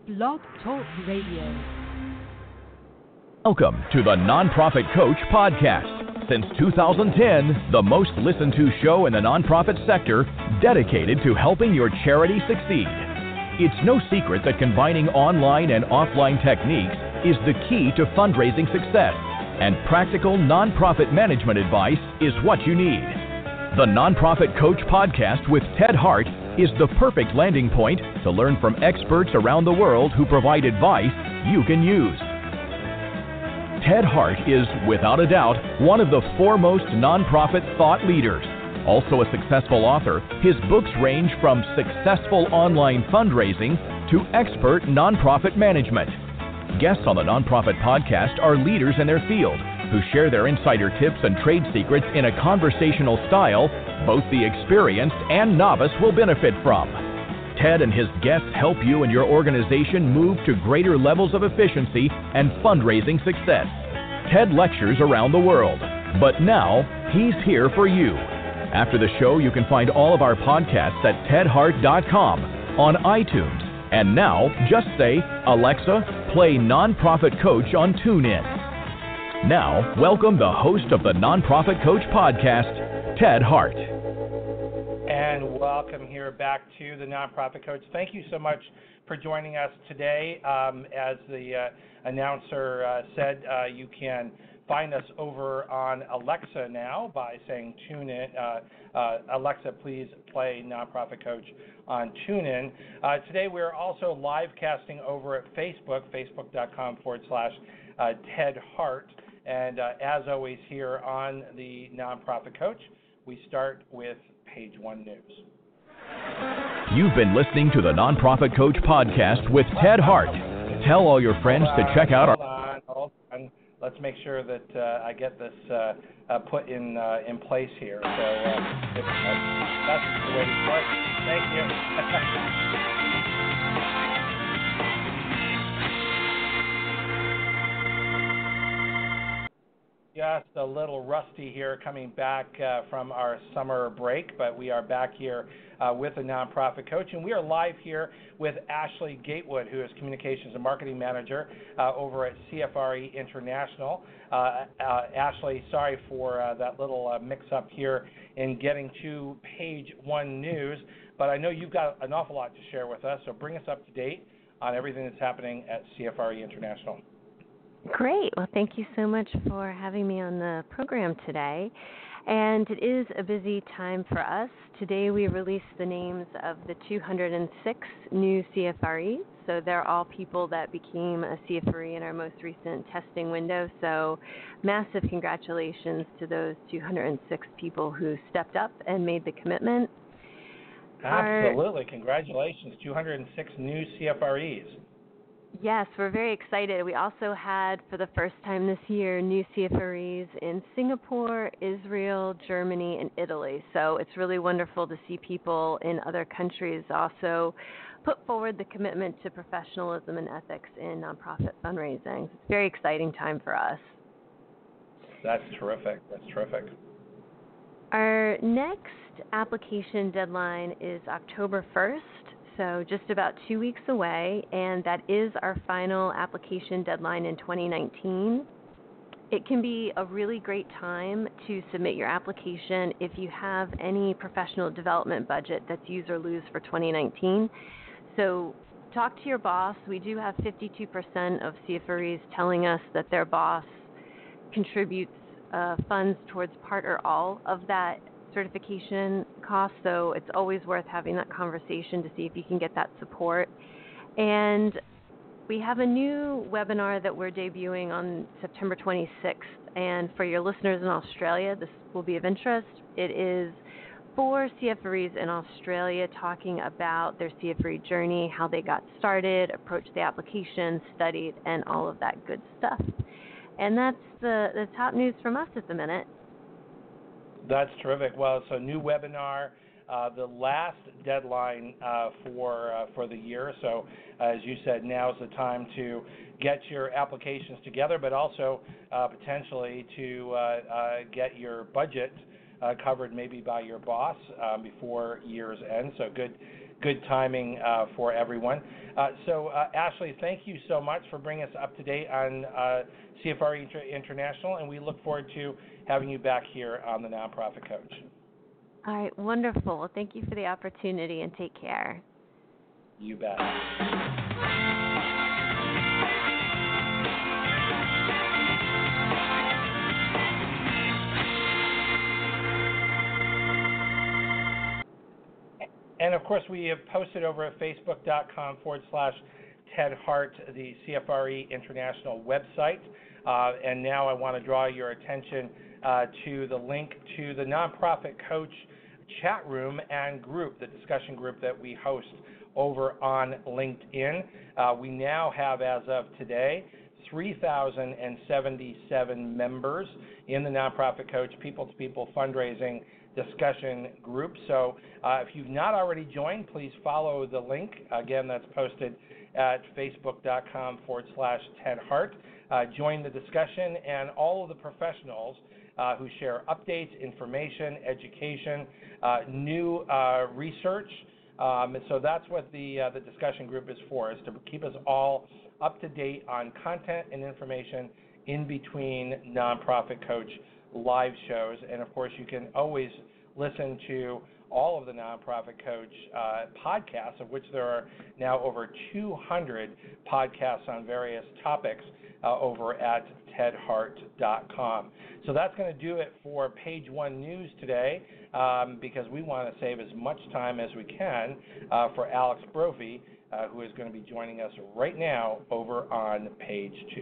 Blog Talk Radio. Welcome to the Nonprofit Coach Podcast. Since 2010, the most listened to show in the nonprofit sector dedicated to helping your charity succeed. It's no secret that combining online and offline techniques is the key to fundraising success, and practical nonprofit management advice is what you need. The Nonprofit Coach Podcast with Ted Hart is the perfect landing point to learn from experts around the world who provide advice you can use. Ted Hart is, without a doubt, one of the foremost nonprofit thought leaders. Also a successful author, his books range from successful online fundraising to expert nonprofit management. Guests on the Nonprofit Podcast are leaders in their field who share their insider tips and trade secrets in a conversational style both the experienced and novice will benefit from. Ted and his guests help you and your organization move to greater levels of efficiency and fundraising success. Ted lectures around the world, but now he's here for you. After the show, you can find all of our podcasts at tedhart.com, on iTunes, and now just say, Alexa, play Nonprofit Coach on TuneIn. Now, welcome the host of the Nonprofit Coach Podcast, Ted Hart. And welcome here back to the Nonprofit Coach. Thank you so much for joining us today. As the announcer said, you can find us over on Alexa now by saying tune in. Alexa, please play Nonprofit Coach on TuneIn. Today we're also live casting over at Facebook, facebook.com/Ted Hart. And as always here on the Nonprofit Coach, we start with Page One News. You've been listening to the Nonprofit Coach Podcast with Ted Hart. Tell all your friends to check out our... Hold on. Let's make sure that I get this put in place here. So that's the way to start. Thank you. Just a little rusty here coming back from our summer break, but we are back here with the Nonprofit Coach, and we are live here with Ashley Gatewood, who is Communications and Marketing Manager over at CFRE International. Ashley, sorry for that little mix-up here in getting to Page One News, but I know you've got an awful lot to share with us, so bring us up to date on everything that's happening at CFRE International. Great. Well, thank you so much for having me on the program today. And it is a busy time for us. Today we released the names of the 206 new CFREs. So they're all people that became a CFRE in our most recent testing window. So massive congratulations to those 206 people who stepped up and made the commitment. Absolutely. Congratulations. 206 new CFREs. Yes, we're very excited. We also had, for the first time this year, new CFREs in Singapore, Israel, Germany, and Italy. So it's really wonderful to see people in other countries also put forward the commitment to professionalism and ethics in nonprofit fundraising. It's a very exciting time for us. That's terrific. That's terrific. Our next application deadline is October 1st. So just about 2 weeks away, and that is our final application deadline in 2019. It can be a really great time to submit your application if you have any professional development budget that's use or lose for 2019. So talk to your boss. We do have 52% of CFREs telling us that their boss contributes funds towards part or all of that certification cost, so it's always worth having that conversation to see if you can get that support. And we have a new webinar that we're debuting on September 26th, and for your listeners in Australia, this will be of interest. It is for CFREs in Australia talking about their CFRE journey, how they got started, approached the application, studied, and all of that good stuff. And that's the top news from us at the minute. That's terrific. Well, it's a new webinar, the last deadline for the year. So, as you said, now is the time to get your applications together, but also potentially to get your budget covered maybe by your boss before year's end. So, good good timing for everyone. So Ashley, thank you so much for bringing us up to date on CFRE International, and we look forward to having you back here on the Nonprofit Coach. All right, wonderful. Thank you for the opportunity, and take care. You bet. And of course, we have posted over at facebook.com/Ted Hart, the CFRE International website. And now I want to draw your attention to the link to the Nonprofit Coach chat room and group, the discussion group that we host over on LinkedIn. We now have, as of today, 3,077 members in the Nonprofit Coach People-to-People Fundraising discussion group. So if you've not already joined, please follow the link. Again, that's posted at facebook.com/Ted Hart. Join the discussion, and all of the professionals who share updates, information, education, new research. So that's what the discussion group is for, is to keep us all up to date on content and information in between Nonprofit Coach live shows. And of course, you can always listen to all of the Nonprofit Coach podcasts, of which there are now over 200 podcasts on various topics over at tedhart.com. So that's going to do it for Page One News today, because we want to save as much time as we can for Alex Brophy, who is going to be joining us right now over on Page Two.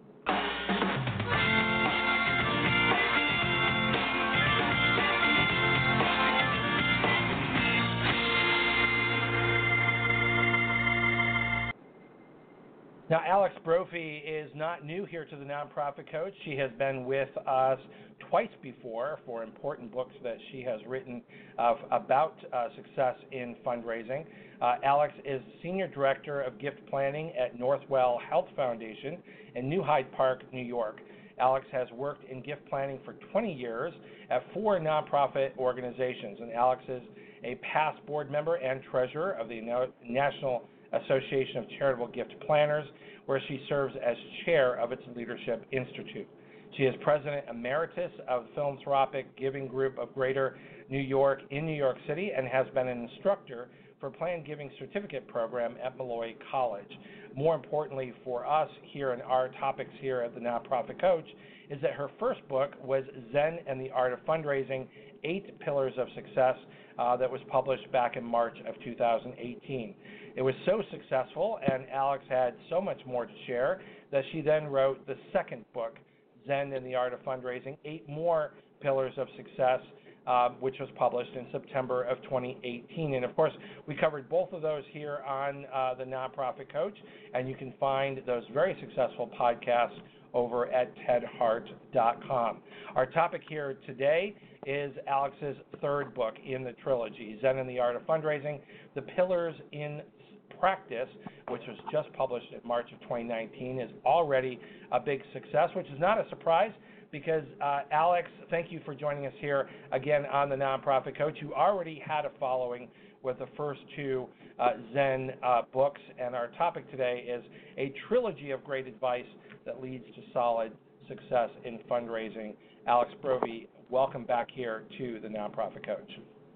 Now, Alex Brophy is not new here to the Nonprofit Coach. She has been with us twice before for important books that she has written about success in fundraising. Alex is Senior Director of Gift Planning at Northwell Health Foundation in New Hyde Park, New York. Alex has worked in gift planning for 20 years at 4 nonprofit organizations, and Alex is a past board member and treasurer of the National Association of Charitable Gift Planners, where she serves as chair of its Leadership Institute. She is president emeritus of the Philanthropic Giving Group of Greater New York in New York City, and has been an instructor for Planned Giving Certificate Program at Molloy College. More importantly for us here in our topics here at the Nonprofit Coach is that her first book was Zen and the Art of Fundraising, 8 Pillars of Success, that was published back in March of 2018. It was so successful, and Alex had so much more to share, that she then wrote the second book, Zen and the Art of Fundraising, 8 More Pillars of Success, which was published in September of 2018. And of course, we covered both of those here on the Nonprofit Coach, and you can find those very successful podcasts over at tedhart.com. Our topic here today is Alex's third book in the trilogy, Zen and the Art of Fundraising, The Pillars in Practice, which was just published in March of 2019, is already a big success, which is not a surprise because, Alex, thank you for joining us here again on the Nonprofit Coach. You already had a following with the first 2 Zen books, and our topic today is a trilogy of great advice that leads to solid success in fundraising. Alex Brophy, welcome back here to the Nonprofit Coach.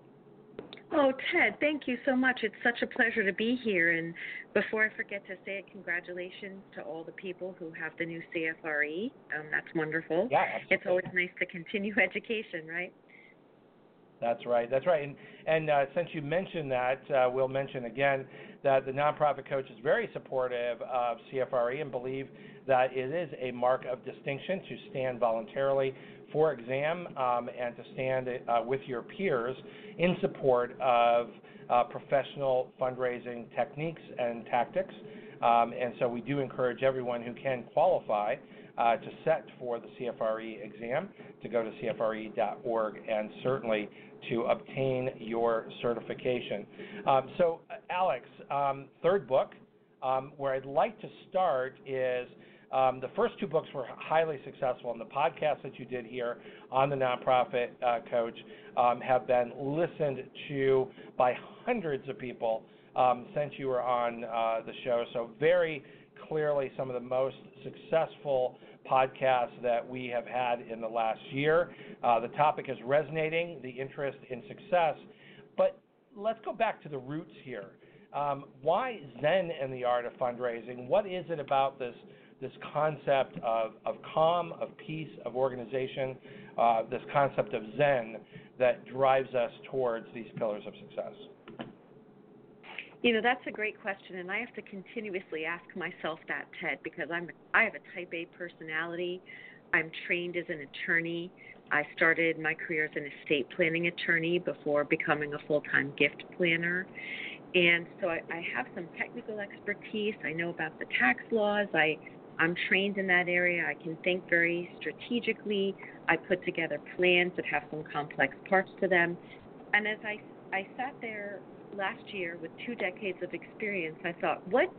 Oh, Ted, thank you so much. It's such a pleasure to be here. And before I forget to say it, congratulations to all the people who have the new CFRE. That's wonderful. Yeah, absolutely. It's always nice to continue education, right? That's right. That's right. And since you mentioned that, we'll mention again that the Nonprofit Coach is very supportive of CFRE and believe that it is a mark of distinction to stand voluntarily for exam and to stand with your peers in support of professional fundraising techniques and tactics. And so we do encourage everyone who can qualify to set for the CFRE exam to go to CFRE.org and certainly to obtain your certification. So, Alex, third book, where I'd like to start is The first 2 books were highly successful, and the podcasts that you did here on the Nonprofit Coach have been listened to by hundreds of people since you were on the show. So very clearly some of the most successful podcasts that we have had in the last year. The topic is resonating, the interest in success. But let's go back to the roots here. Why Zen and the art of fundraising? What is it about this concept of calm, of peace, of organization, this concept of Zen that drives us towards these pillars of success? You know, that's a great question, and I have to continuously ask myself that, Ted, because I have a type A personality. I'm trained as an attorney. I started my career as an estate planning attorney before becoming a full-time gift planner. And so I have some technical expertise. I know about the tax laws. I'm trained in that area. I can think very strategically. I put together plans that have some complex parts to them. And as I sat there last year with 2 decades of experience, I thought, what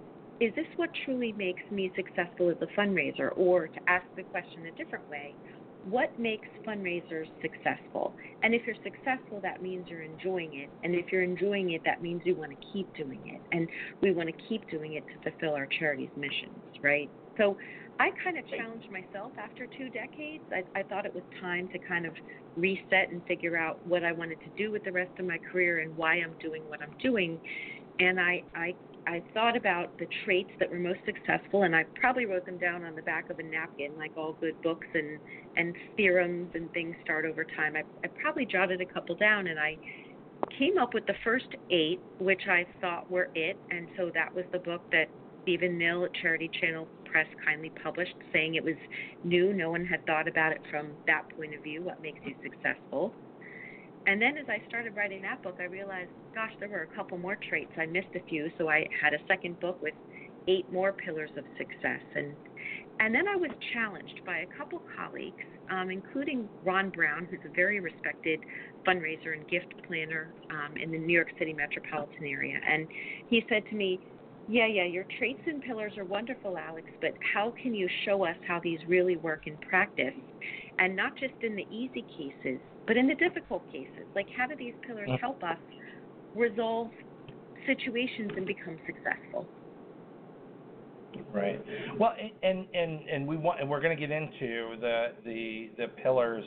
truly makes me successful as a fundraiser? Or to ask the question a different way, what makes fundraisers successful? And if you're successful, that means you're enjoying it. And if you're enjoying it, that means you want to keep doing it. And we want to keep doing it to fulfill our charity's missions, right? So I kind of challenged myself after 2 decades. I thought it was time to kind of reset and figure out what I wanted to do with the rest of my career and why I'm doing what I'm doing. And I thought about the traits that were most successful, and I probably wrote them down on the back of a napkin, like all good books and theorems and things start over time. I probably jotted a couple down, and I came up with the first 8, which I thought were it. And so that was the book that Stephen Mill at Charity Channel Press kindly published, saying it was new. No one had thought about it from that point of view, what makes you successful. And then as I started writing that book, I realized, gosh, there were a couple more traits. I missed a few, so I had a second book with 8 more pillars of success. And then I was challenged by a couple colleagues, including Ron Brown, who's a very respected fundraiser and gift planner in the New York City metropolitan area. And he said to me, yeah, your traits and pillars are wonderful, Alex, but how can you show us how these really work in practice? And not just in the easy cases, but in the difficult cases. Like, how do these pillars help us resolve situations and become successful? Right. Well, and we're going to get into the pillars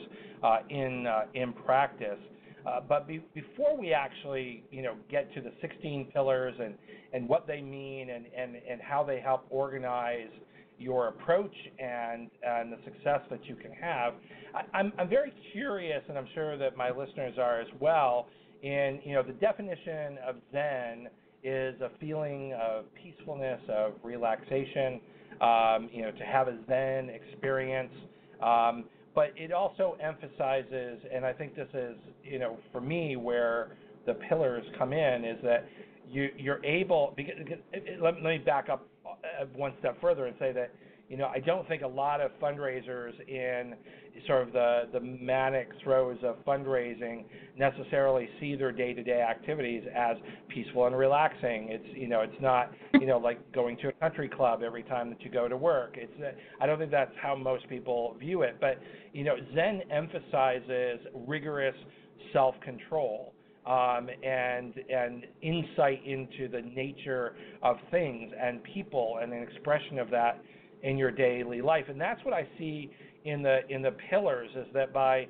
in practice. But before we actually, get to the 16 pillars and what they mean and how they help organize your approach and the success that you can have, I'm very curious, and I'm sure that my listeners are as well, in, the definition of Zen is a feeling of peacefulness, of relaxation, to have a Zen experience. But it also emphasizes, and I think this is, for me, where the pillars come in, is that you're able, let me back up one step further and say that, I don't think a lot of fundraisers in sort of the manic throes of fundraising necessarily see their day-to-day activities as peaceful and relaxing. It's not, like going to a country club every time that you go to work. I don't think that's how most people view it. But, Zen emphasizes rigorous self-control. And insight into the nature of things and people, and an expression of that in your daily life. And that's what I see in the pillars, is that by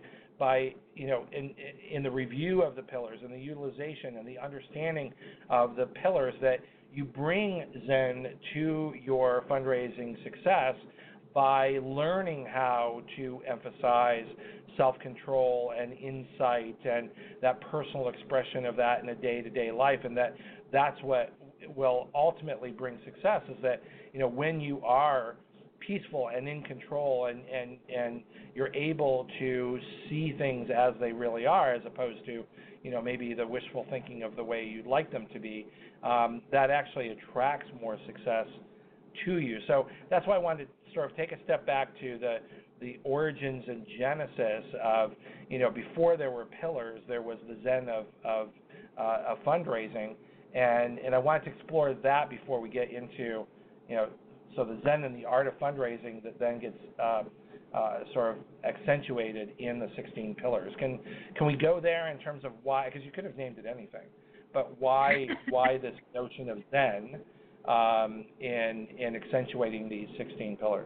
in the review of the pillars and the utilization and the understanding of the pillars, that you bring Zen to your fundraising success by learning how to emphasize self-control and insight and that personal expression of that in a day-to-day life. And that's what will ultimately bring success, is that, when you are peaceful and in control and you're able to see things as they really are, as opposed to, maybe the wishful thinking of the way you'd like them to be, that actually attracts more success to you. So that's why I wanted to sort of take a step back to the origins and genesis of, before there were pillars, there was the Zen of fundraising, and I wanted to explore that before we get into, so the Zen and the art of fundraising that then gets sort of accentuated in the 16 pillars. Can we go there in terms of why? Because you could have named it anything, but why this notion of Zen in accentuating these 16 pillars?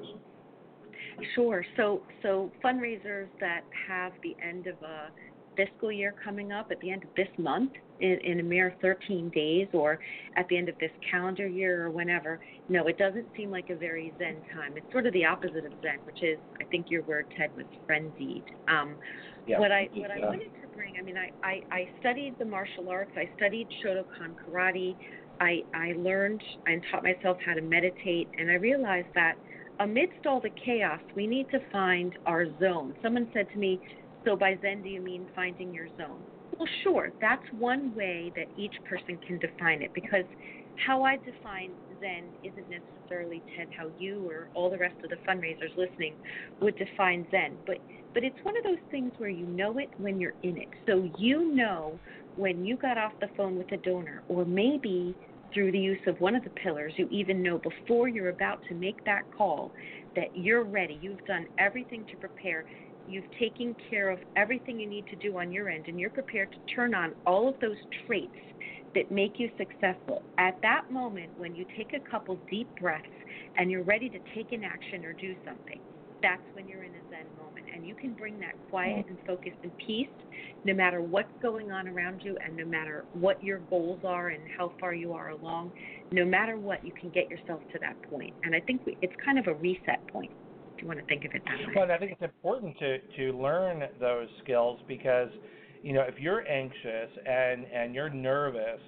Sure. So fundraisers that have the end of a fiscal year coming up at the end of this month in a mere 13 days, or at the end of this calendar year or whenever, no, it doesn't seem like a very Zen time. It's sort of the opposite of Zen, which is, I think your word, Ted, was frenzied. What I wanted to bring, I mean, I studied the martial arts. I studied Shotokan karate. I learned and taught myself how to meditate, and I realized that amidst all the chaos, we need to find our zone. Someone said to me, so by Zen, do you mean finding your zone? Well, sure. That's one way that each person can define it, because how I define Zen isn't necessarily, Ted, how you or all the rest of the fundraisers listening would define Zen. But it's one of those things where you know it when you're in it. So you know when you got off the phone with a donor, or maybe through the use of one of the pillars, you even know before you're about to make that call that you're ready. You've done everything to prepare. You've taken care of everything you need to do on your end, and you're prepared to turn on all of those traits that make you successful. At that moment, when you take a couple deep breaths and you're ready to take an action or do something, that's when you're in a Zen moment. And you can bring that quiet and focus and peace no matter what's going on around you, and no matter what your goals are and how far you are along. No matter what, you can get yourself to that point. And I think it's kind of a reset point, if you want to think of it that way. Well, I think it's important to learn those skills, because, you know, if you're anxious and you're nervous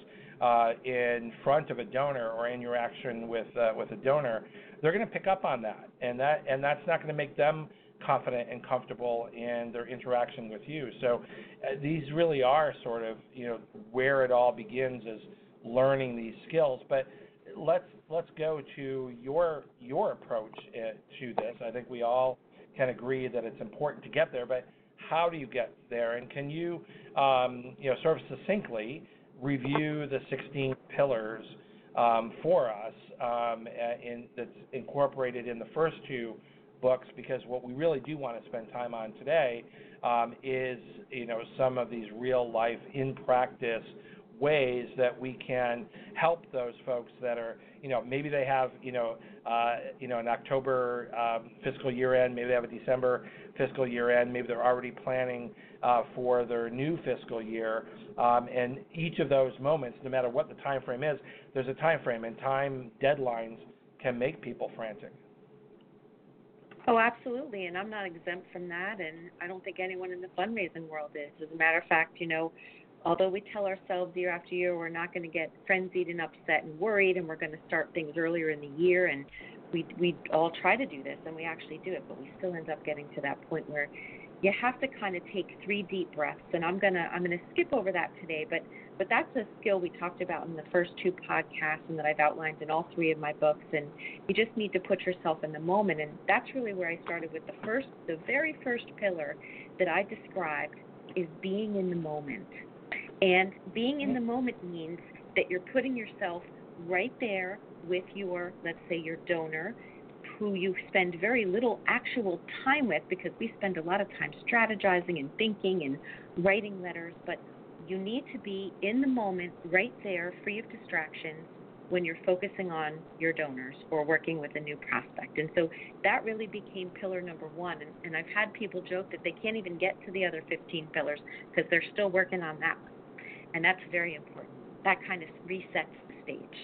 in front of a donor or in your action with a donor, they're going to pick up on that, and that's not going to make them confident and comfortable in their interaction with you. So these really are sort of, you know, where it all begins, is learning these skills. But let's go to your approach to this. I think we all can agree that it's important to get there, but how do you get there? And can you, sort of succinctly review the 16 pillars for us that's incorporated in the first two books? Because what we really do want to spend time on today is, you know, some of these real life in practice ways that we can help those folks that are, you know, maybe they have, an October fiscal year end, maybe they have a December fiscal year end, maybe they're already planning for their new fiscal year, and each of those moments, no matter what the time frame is, there's a time frame, and time deadlines can make people frantic. Oh, absolutely, and I'm not exempt from that, and I don't think anyone in the fundraising world is. As a matter of fact, you know, although we tell ourselves year after year we're not going to get frenzied and upset and worried, and we're going to start things earlier in the year, and we all try to do this, and we actually do it, but we still end up getting to that point where you have to kind of take 3 deep breaths, and I'm gonna skip over that today, but that's a skill we talked about in the first 2 podcasts and that I've outlined in all 3 of my books, and you just need to put yourself in the moment, and that's really where I started with the very first pillar that I described is being in the moment. And being in the moment means that you're putting yourself right there with your, let's say, your donor, who you spend very little actual time with, because we spend a lot of time strategizing and thinking and writing letters, but you need to be in the moment right there, free of distractions, when you're focusing on your donors or working with a new prospect. And so that really became pillar number 1. And I've had people joke that they can't even get to the other 15 pillars because they're still working on that one. And that's very important. That kind of resets the stage.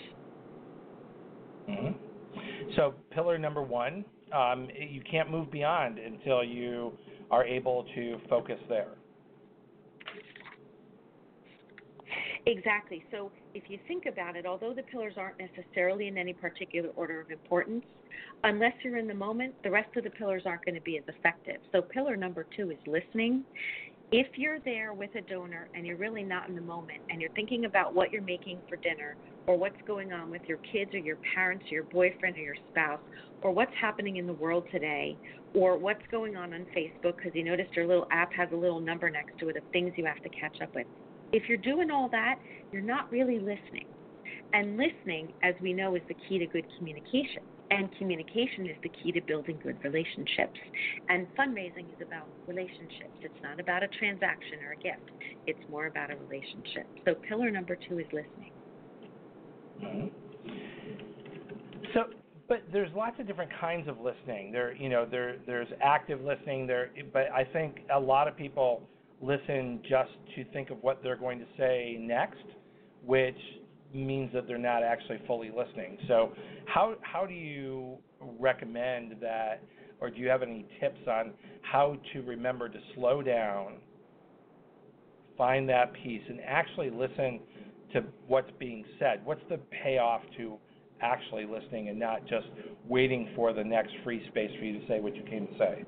Mm-hmm. So pillar number 1, you can't move beyond until you are able to focus there. Exactly. So if you think about it, although the pillars aren't necessarily in any particular order of importance, unless you're in the moment, the rest of the pillars aren't going to be as effective. So pillar number 2 is listening. If you're there with a donor and you're really not in the moment, and you're thinking about what you're making for dinner, or what's going on with your kids or your parents or your boyfriend or your spouse, or what's happening in the world today, or what's going on Facebook because you noticed your little app has a little number next to it of things you have to catch up with. If you're doing all that, you're not really listening. And listening, as we know, is the key to good communication. And communication is the key to building good relationships. And fundraising is about relationships. It's not about a transaction or a gift. It's more about a relationship. So pillar number 2 is listening. Mm-hmm. So, but there's lots of different kinds of listening. There's active listening there, but I think a lot of people listen just to think of what they're going to say next, which means that they're not actually fully listening. So how do you recommend that, or do you have any tips on how to remember to slow down, find that piece, and actually listen to what's being said? What's the payoff to actually listening and not just waiting for the next free space for you to say what you came to say?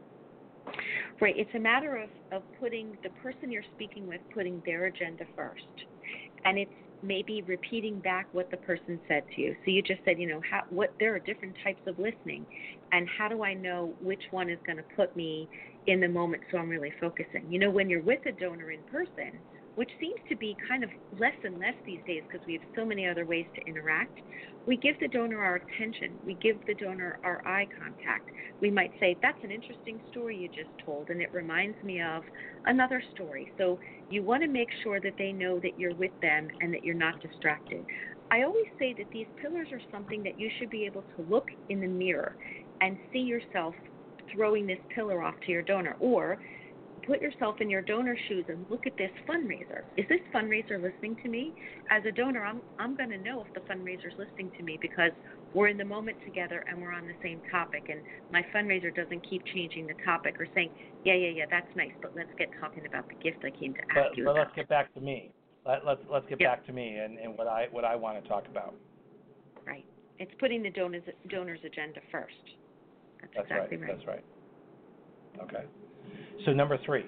Right. It's a matter of putting the person you're speaking with, putting their agenda first. And it's maybe repeating back what the person said to you. So you just said, there are different types of listening, and how do I know which one is going to put me in the moment so I'm really focusing? When you're with a donor in person, which seems to be kind of less and less these days because we have so many other ways to interact, we give the donor our attention. We give the donor our eye contact. We might say, that's an interesting story you just told, and it reminds me of another story. So you want to make sure that they know that you're with them and that you're not distracted. I always say that these pillars are something that you should be able to look in the mirror and see yourself throwing this pillar off to your donor, or put yourself in your donor's shoes and look at this fundraiser. Is this fundraiser listening to me? As a donor, I'm going to know if the fundraiser's listening to me because we're in the moment together and we're on the same topic, and my fundraiser doesn't keep changing the topic or saying, yeah, that's nice, but let's get talking about the gift I came to ask you about. But let's get back to me. Let's get back to me and what I want to talk about. Right. It's putting the donor's agenda first. That's exactly right. That's right. Okay. So number 3.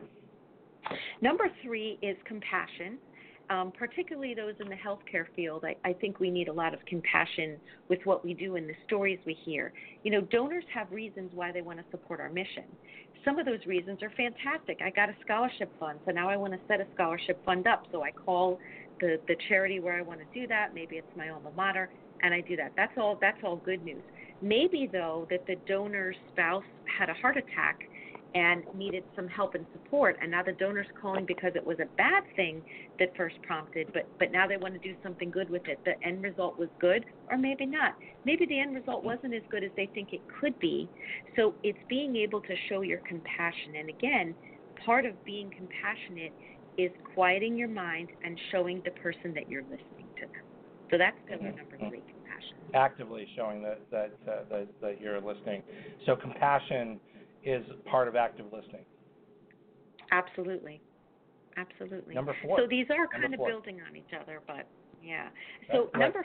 Number 3 is compassion, particularly those in the healthcare field. I think we need a lot of compassion with what we do and the stories we hear. Donors have reasons why they want to support our mission. Some of those reasons are fantastic. I got a scholarship fund, so now I want to set a scholarship fund up. So I call the charity where I want to do that. Maybe it's my alma mater, and I do that. That's all good news. Maybe, though, that the donor's spouse had a heart attack and needed some help and support, and now the donor's calling because it was a bad thing that first prompted, but now they want to do something good with it. The end result was good, or maybe not. Maybe the end result wasn't as good as they think it could be. So it's being able to show your compassion. And again, part of being compassionate is quieting your mind and showing the person that you're listening to them. So that's pillar number 3, compassion. Actively showing that you're listening. So compassion is part of active listening. Absolutely. Number 4. So these are kind of building on each other, but yeah. So number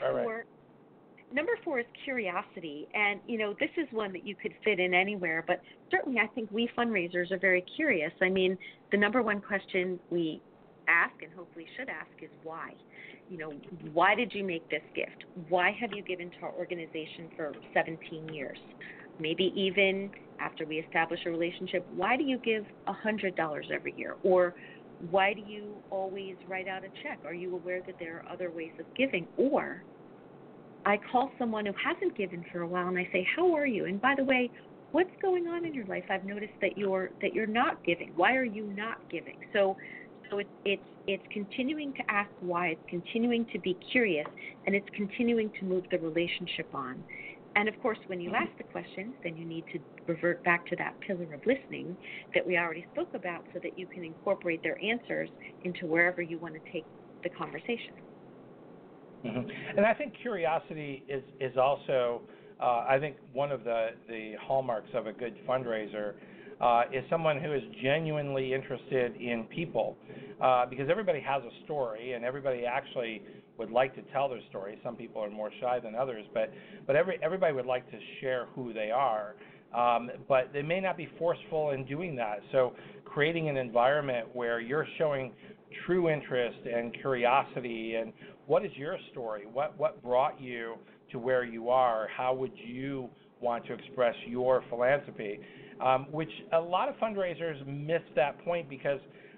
4 is curiosity, and this is one that you could fit in anywhere, but certainly I think we fundraisers are very curious. I mean, the number 1 question we ask and hopefully should ask is why. Why did you make this gift? Why have you given to our organization for 17 years? Maybe even after we establish a relationship, why do you give $100 every year? Or why do you always write out a check? Are you aware that there are other ways of giving? Or I call someone who hasn't given for a while and I say, how are you? And by the way, what's going on in your life? I've noticed that you're not giving. Why are you not giving? So it's continuing to ask why, it's continuing to be curious, and it's continuing to move the relationship on. And, of course, when you ask the questions, then you need to revert back to that pillar of listening that we already spoke about so that you can incorporate their answers into wherever you want to take the conversation. Mm-hmm. And I think curiosity is also, I think, one of the hallmarks of a good fundraiser is someone who is genuinely interested in people, because everybody has a story and everybody actually would like to tell their story. Some people are more shy than others, but everybody would like to share who they are, but they may not be forceful in doing that. So creating an environment where you're showing true interest and curiosity and what is your story? What brought you to where you are? How would you want to express your philanthropy? Which a lot of fundraisers miss that point because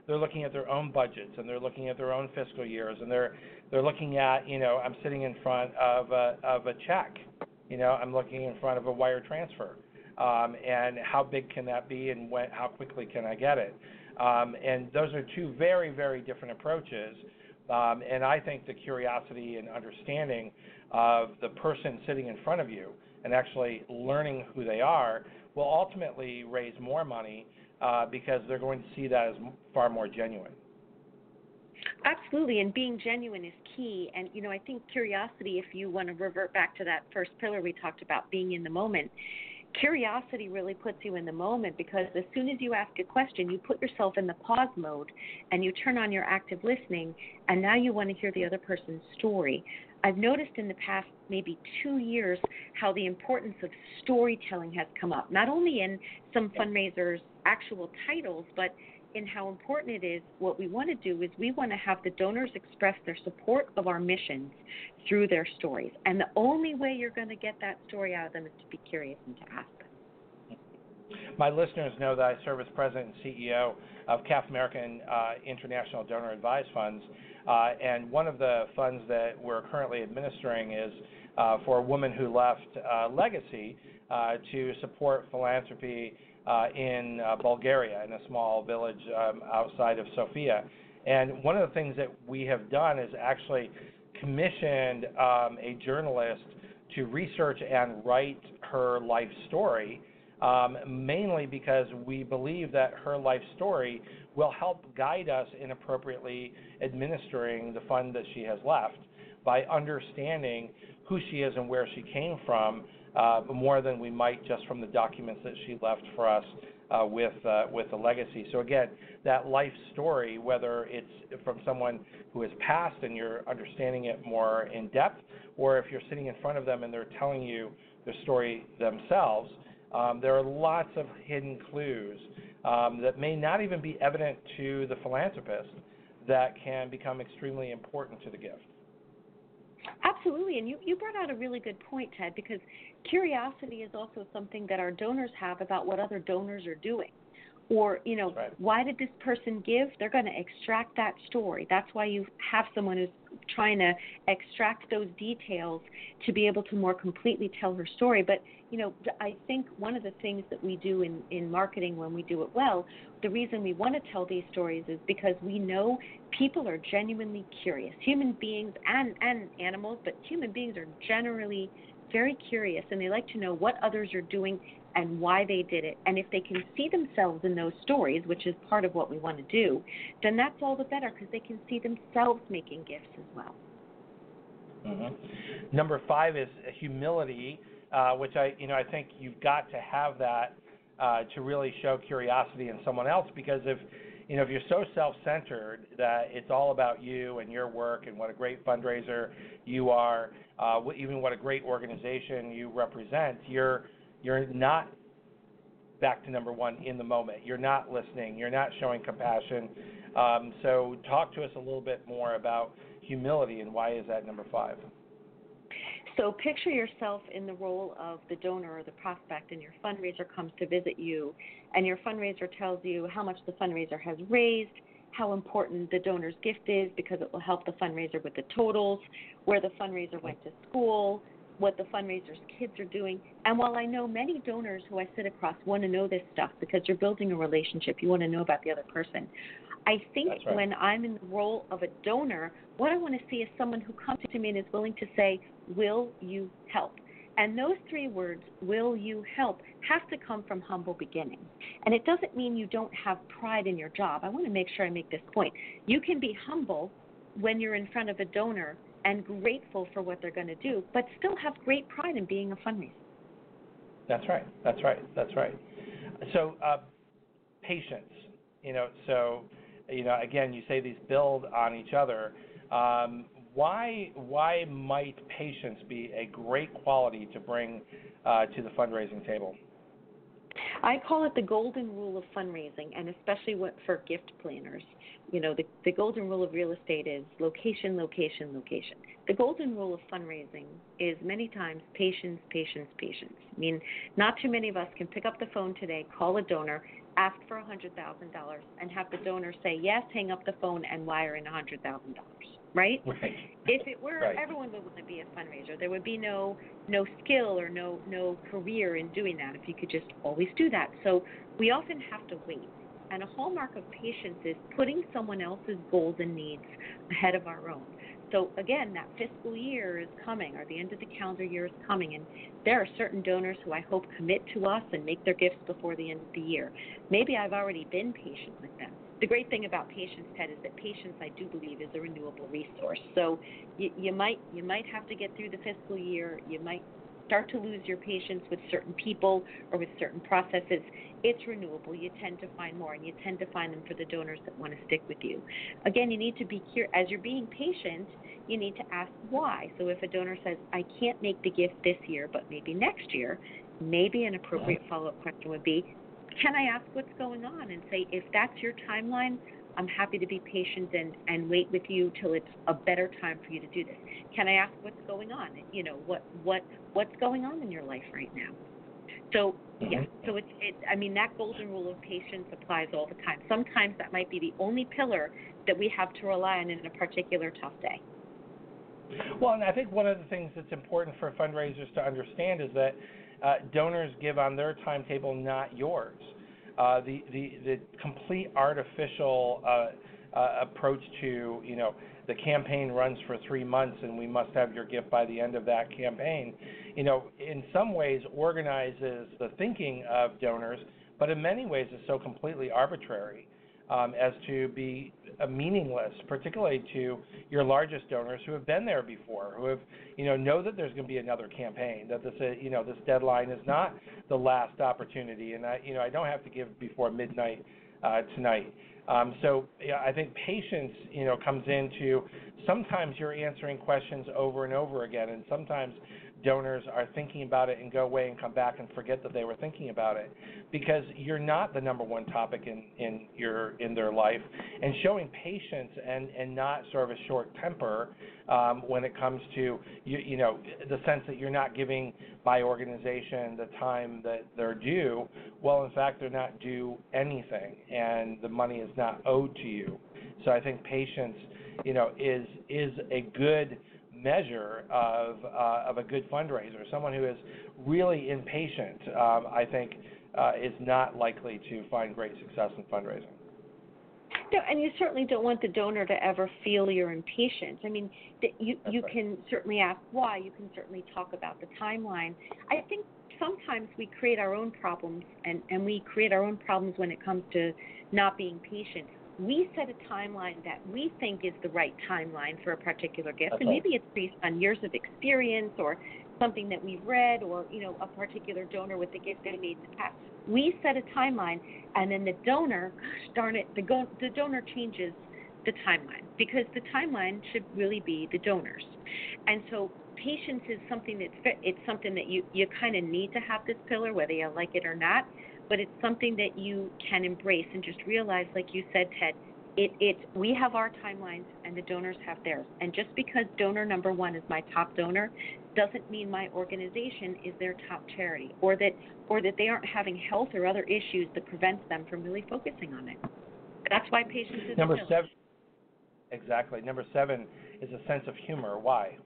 they're looking at their own budgets and they're looking at their own fiscal years and they're looking at, I'm sitting in front of a check, I'm looking in front of a wire transfer, and how big can that be and how quickly can I get it? And those are two very, very different approaches. And I think the curiosity and understanding of the person sitting in front of you and actually learning who they are will ultimately raise more money because they're going to see that as far more genuine. Absolutely, and being genuine is key. And, I think curiosity, if you want to revert back to that first pillar we talked about, being in the moment, curiosity really puts you in the moment, because as soon as you ask a question, you put yourself in the pause mode and you turn on your active listening, and now you want to hear the other person's story. I've noticed in the past maybe 2 years how the importance of storytelling has come up, not only in some fundraisers' actual titles, but in how important it is. What we want to do is we want to have the donors express their support of our missions through their stories. And the only way you're going to get that story out of them is to be curious and to ask them. My listeners know that I serve as president and CEO of CAF American International Donor Advised Funds. And one of the funds that we're currently administering is for a woman who left legacy to support philanthropy in Bulgaria, in a small village outside of Sofia. And one of the things that we have done is actually commissioned a journalist to research and write her life story, mainly because we believe that her life story will help guide us in appropriately administering the fund that she has left by understanding who she is and where she came from, more than we might just from the documents that she left for us with the legacy. So again, that life story, whether it's from someone who has passed and you're understanding it more in depth, or if you're sitting in front of them and they're telling you their story themselves, there are lots of hidden clues that may not even be evident to the philanthropist that can become extremely important to the gift. Absolutely, and you brought out a really good point, Ted, because curiosity is also something that our donors have about what other donors are doing. Or, Right. Why did this person give? They're going to extract that story. That's why you have someone who's trying to extract those details to be able to more completely tell her story. But, I think one of the things that we do in marketing when we do it well, the reason we want to tell these stories is because we know people are genuinely curious. Human beings and animals, but human beings are generally very curious, and they like to know what others are doing and why they did it. And if they can see themselves in those stories, which is part of what we want to do, then that's all the better, because they can see themselves making gifts as well. Mm-hmm. Number 5 is humility, which I think you've got to have that to really show curiosity in someone else, because if you're so self-centered that it's all about you and your work and what a great fundraiser you are, even what a great organization you represent, you're not, back to number 1, in the moment. You're not listening. You're not showing compassion. So talk to us a little bit more about humility and why is that number 5? So picture yourself in the role of the donor or the prospect, and your fundraiser comes to visit you, and your fundraiser tells you how much the fundraiser has raised, how important the donor's gift is because it will help the fundraiser with the totals, where the fundraiser went to school, what the fundraiser's kids are doing. And while I know many donors who I sit across want to know this stuff because you're building a relationship, you want to know about the other person, I think right. When I'm in the role of a donor, what I want to see is someone who comes to me and is willing to say, will you help? And those 3 words, will you help, have to come from humble beginnings. And it doesn't mean you don't have pride in your job. I want to make sure I make this point. You can be humble when you're in front of a donor and grateful for what they're going to do, but still have great pride in being a fundraiser. That's right. So patience, again, you say these build on each other. Why might patience be a great quality to bring to the fundraising table? I call it the golden rule of fundraising, and especially for gift planners. The golden rule of real estate is location, location, location. The golden rule of fundraising is many times patience, patience, patience. I mean, not too many of us can pick up the phone today, call a donor, ask for $100,000 and have the donor say yes, hang up the phone, and wire in $100,000, right? Right. If it were, Right. everyone would want to be a fundraiser. There would be no skill or no career in doing that if you could just always do that. So we often have to wait. And a hallmark of patience is putting someone else's goals and needs ahead of our own. So again, that fiscal year is coming, or the end of the calendar year is coming, and there are certain donors who I hope commit to us and make their gifts before the end of the year. Maybe I've already been patient with them. The great thing about patience, Ted, is that patience, I do believe, is a renewable resource. So you might have to get through the fiscal year. You might start to lose your patience with certain people or with certain processes. It's renewable. You tend to find more, and you tend to find them for the donors that want to stick with you. Again, you need to be curious. As you're being patient, you need to ask why. So if a donor says, I can't make the gift this year, but maybe next year, maybe an appropriate follow-up question would be, can I ask what's going on? And say, if that's your timeline, I'm happy to be patient and wait with you till it's a better time for you to do this. Can I ask what's going on? You know, what's going on in your life right now? So yeah, so it's I mean, that golden rule of patience applies all the time. Sometimes that might be the only pillar that we have to rely on in a particular tough day. Well, and I think one of the things that's important for fundraisers to understand is that donors give on their timetable, not yours. The complete artificial approach to, you know, the campaign runs for 3 months and we must have your gift by the end of that campaign, you know, in some ways organizes the thinking of donors, but in many ways is so completely arbitrary as to be meaningless, particularly to your largest donors who have been there before, who have, you know that there's going to be another campaign, that this, you know, this deadline is not the last opportunity, and I don't have to give before midnight tonight. So yeah, I think patience, you know, comes into sometimes you're answering questions over and over again, and sometimes donors are thinking about it and go away and come back and forget that they were thinking about it, because you're not the number one topic in their life. And showing patience and not sort of a short temper when it comes to you know, the sense that you're not giving my organization the time that they're due. Well, in fact, they're not due anything, and the money is not owed to you. So I think patience, you know, is a good measure of a good fundraiser. Someone who is really impatient, I think, is not likely to find great success in fundraising. No, and you certainly don't want the donor to ever feel you're impatient. I mean, you right. can certainly ask why. You can certainly talk about the timeline. I think sometimes we create our own problems, and we create our own problems when it comes to not being patient. We set a timeline that we think is the right timeline for a particular gift, and maybe it's based on years of experience or something that we've read, or, you know, a particular donor with the gift they made in the past. We set a timeline, and then the donor, gosh darn it, the donor changes the timeline, because the timeline should really be the donors. And so patience is something it's something that you kind of need to have this pillar, whether you like it or not. But it's something that you can embrace and just realize, like you said, Ted, we have our timelines and the donors have theirs. And just because donor number one is my top donor doesn't mean my organization is their top charity, or that they aren't having health or other issues that prevents them from really focusing on it. That's why patience is Number 7. Exactly. Number 7 is a sense of humor. Why?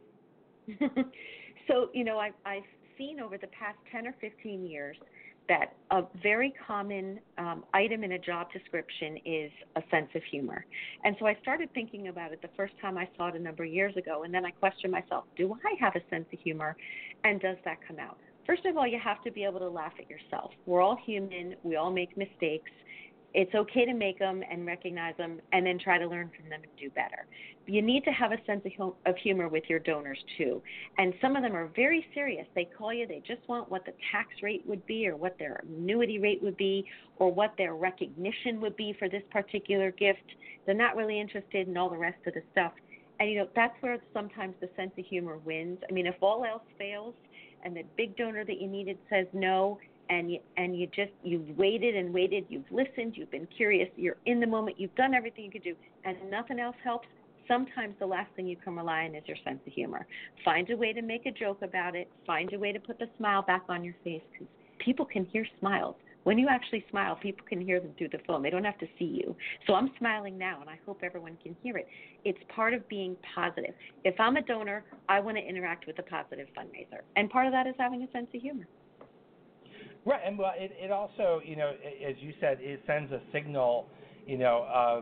So, you know, I've seen over the past 10 or 15 years that a very common item in a job description is a sense of humor. And so I started thinking about it the first time I saw it a number of years ago, and then I questioned myself, do I have a sense of humor, and does that come out? First of all, you have to be able to laugh at yourself. We're all human. We all make mistakes. It's okay to make them and recognize them and then try to learn from them and do better. You need to have a sense of humor with your donors, too. And some of them are very serious. They call you. They just want what the tax rate would be, or what their annuity rate would be, or what their recognition would be for this particular gift. They're not really interested in all the rest of the stuff. And, you know, that's where sometimes the sense of humor wins. I mean, if all else fails and the big donor that you needed says no, and you've waited and waited, you've listened, you've been curious, you're in the moment, you've done everything you could do, and nothing else helps, sometimes the last thing you can rely on is your sense of humor. Find a way to make a joke about it. Find a way to put the smile back on your face, because people can hear smiles. When you actually smile, people can hear them through the phone. They don't have to see you. So I'm smiling now, and I hope everyone can hear it. It's part of being positive. If I'm a donor, I want to interact with a positive fundraiser. And part of that is having a sense of humor. Right, and well, it also, as you said, it sends a signal, of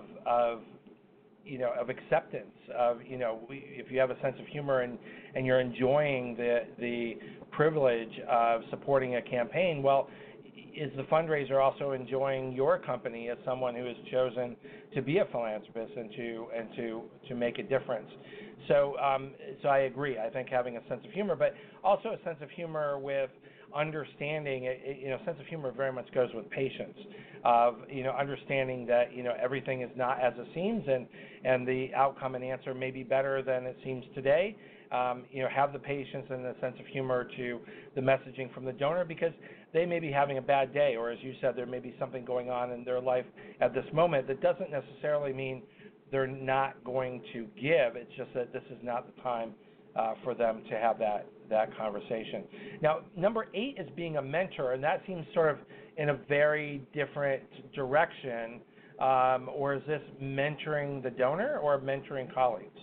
acceptance of, if you have a sense of humor and you're enjoying the privilege of supporting a campaign, well, is the fundraiser also enjoying your company as someone who has chosen to be a philanthropist and to make a difference? So I agree. I think having a sense of humor, but also a sense of humor with understanding, sense of humor very much goes with patience, of, understanding that, everything is not as it seems, and the outcome and answer may be better than it seems today. Have the patience and the sense of humor to the messaging from the donor, because they may be having a bad day, or as you said, there may be something going on in their life at this moment that doesn't necessarily mean they're not going to give. It's just that this is not the time for them to have that conversation. Now, number 8 is being a mentor, and that seems sort of in a very different direction. Or is this mentoring the donor or mentoring colleagues?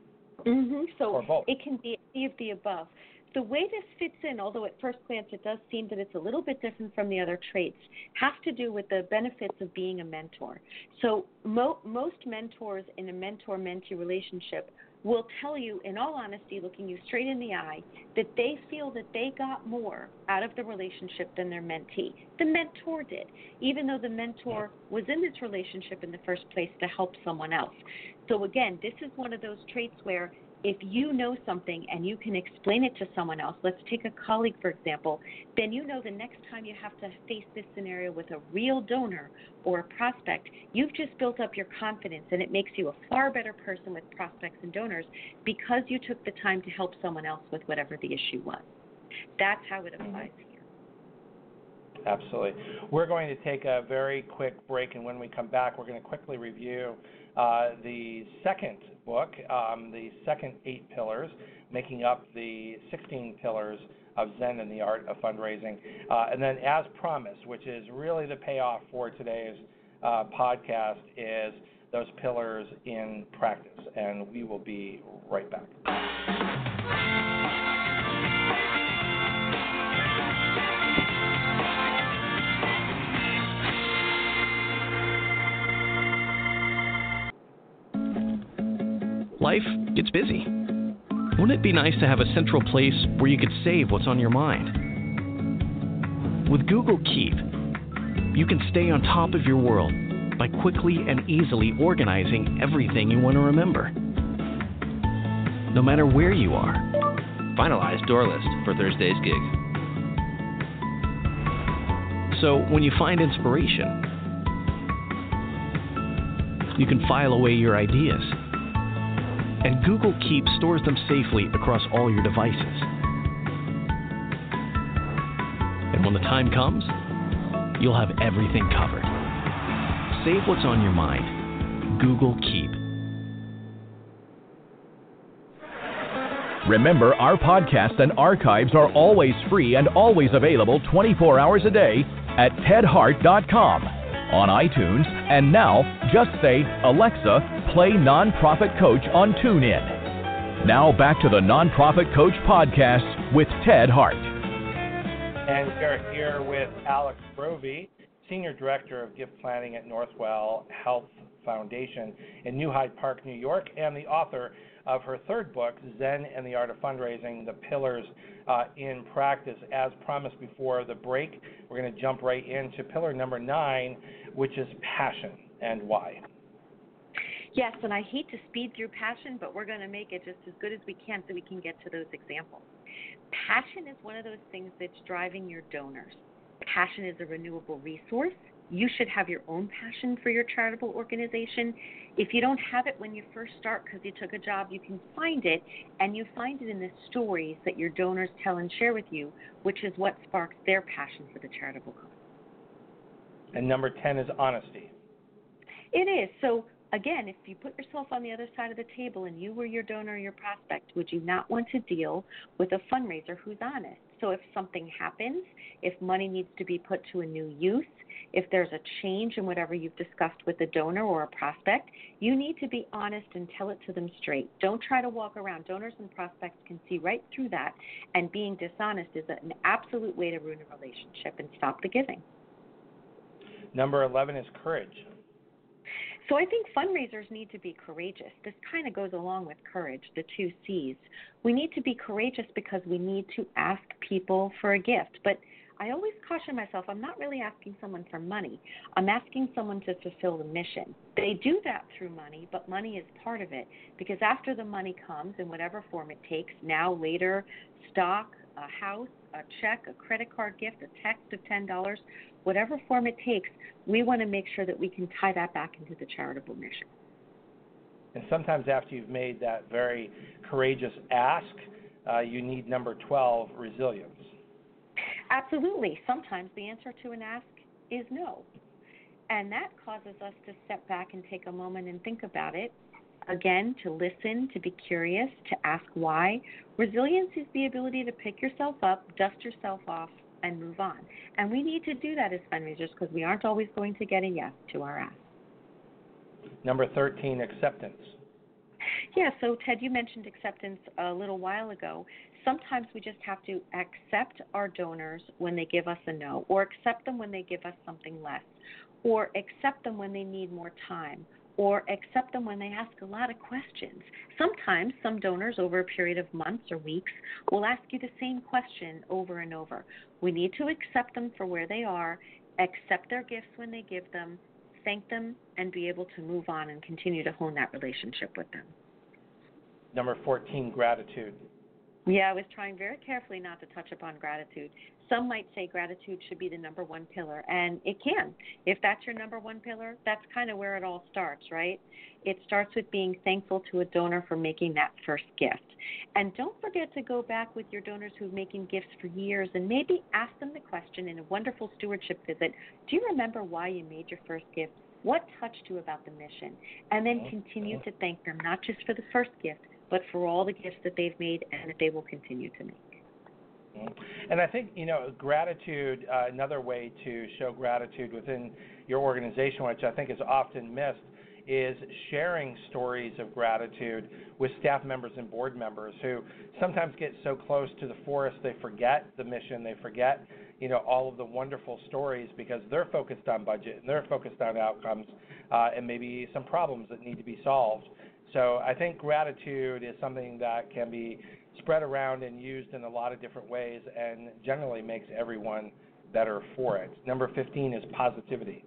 So or both? It can be any of the above. The way this fits in, although at first glance it does seem that it's a little bit different from the other traits, has to do with the benefits of being a mentor. So most mentors in a mentor-mentee relationship will tell you, in all honesty, looking you straight in the eye, that they feel that they got more out of the relationship than their mentee. The mentor did, even though the mentor was in this relationship in the first place to help someone else. So again, this is one of those traits where if you know something and you can explain it to someone else, let's take a colleague, for example, then you know the next time you have to face this scenario with a real donor or a prospect, you've just built up your confidence, and it makes you a far better person with prospects and donors because you took the time to help someone else with whatever the issue was. That's how it applies here. Absolutely. We're going to take a very quick break, and when we come back, we're going to quickly review the second book, the second 8 pillars, making up the 16 pillars of Zen and the Art of Fundraising. And then, as promised, which is really the payoff for today's podcast, is those pillars in practice. And we will be right back. Life gets busy. Wouldn't it be nice to have a central place where you could save what's on your mind? With Google Keep, you can stay on top of your world by quickly and easily organizing everything you want to remember. No matter where you are. Finalize door list for Thursday's gig. So when you find inspiration, you can file away your ideas. And Google Keep stores them safely across all your devices. And when the time comes, you'll have everything covered. Save what's on your mind. Google Keep. Remember, our podcasts and archives are always free and always available 24 hours a day at tedhart.com, on iTunes, and now just say, Alexa, play Nonprofit Coach on TuneIn. Now back to the Nonprofit Coach podcast with Ted Hart. And we're here with Alex Brovey, Senior Director of Gift Planning at Northwell Health Foundation in New Hyde Park, New York, and the author of her third book, Zen and the Art of Fundraising, The Pillars in Practice. As promised before the break, we're going to jump right into pillar number 9, which is passion and why. Yes, and I hate to speed through passion, but we're going to make it just as good as we can so we can get to those examples. Passion is one of those things that's driving your donors. Passion is a renewable resource. You should have your own passion for your charitable organization. If you don't have it when you first start because you took a job, you can find it, and you find it in the stories that your donors tell and share with you, which is what sparks their passion for the charitable cause. And number 10 is honesty. It is. So Again, if you put yourself on the other side of the table and you were your donor or your prospect, would you not want to deal with a fundraiser who's honest? So if something happens, if money needs to be put to a new use, if there's a change in whatever you've discussed with a donor or a prospect, you need to be honest and tell it to them straight. Don't try to walk around. Donors and prospects can see right through that, and being dishonest is an absolute way to ruin a relationship and stop the giving. Number 11 is courage. So I think fundraisers need to be courageous. This kind of goes along with courage, the two C's. We need to be courageous because we need to ask people for a gift. But I always caution myself, I'm not really asking someone for money. I'm asking someone to fulfill the mission. They do that through money, but money is part of it, because after the money comes in whatever form it takes, now, later, stock, a house, a check, a credit card gift, a text of $10, whatever form it takes, we want to make sure that we can tie that back into the charitable mission. And sometimes after you've made that very courageous ask, you need number 12, resilience. Absolutely. Sometimes the answer to an ask is no. And that causes us to step back and take a moment and think about it. Again, to listen, to be curious, to ask why. Resilience is the ability to pick yourself up, dust yourself off, and move on. And we need to do that as fundraisers because we aren't always going to get a yes to our ask. Number 13, acceptance. Yeah, so Ted, you mentioned acceptance a little while ago. Sometimes we just have to accept our donors when they give us a no, or accept them when they give us something less, or accept them when they need more time, or accept them when they ask a lot of questions. Sometimes some donors over a period of months or weeks will ask you the same question over and over. We need to accept them for where they are, accept their gifts when they give them, thank them, and be able to move on and continue to hone that relationship with them. Number 14, gratitude. Yeah, I was trying very carefully not to touch upon gratitude. Some might say gratitude should be the number one pillar, and it can. If that's your number one pillar, that's kind of where it all starts, right? It starts with being thankful to a donor for making that first gift. And don't forget to go back with your donors who've been making gifts for years and maybe ask them the question in a wonderful stewardship visit, do you remember why you made your first gift? What touched you about the mission? And then continue to thank them, not just for the first gift, but for all the gifts that they've made and that they will continue to make. And I think, gratitude, another way to show gratitude within your organization, which I think is often missed, is sharing stories of gratitude with staff members and board members who sometimes get so close to the forest they forget the mission, they forget, all of the wonderful stories because they're focused on budget and they're focused on outcomes and maybe some problems that need to be solved. So I think gratitude is something that can be spread around and used in a lot of different ways and generally makes everyone better for it. Number 15 is positivity.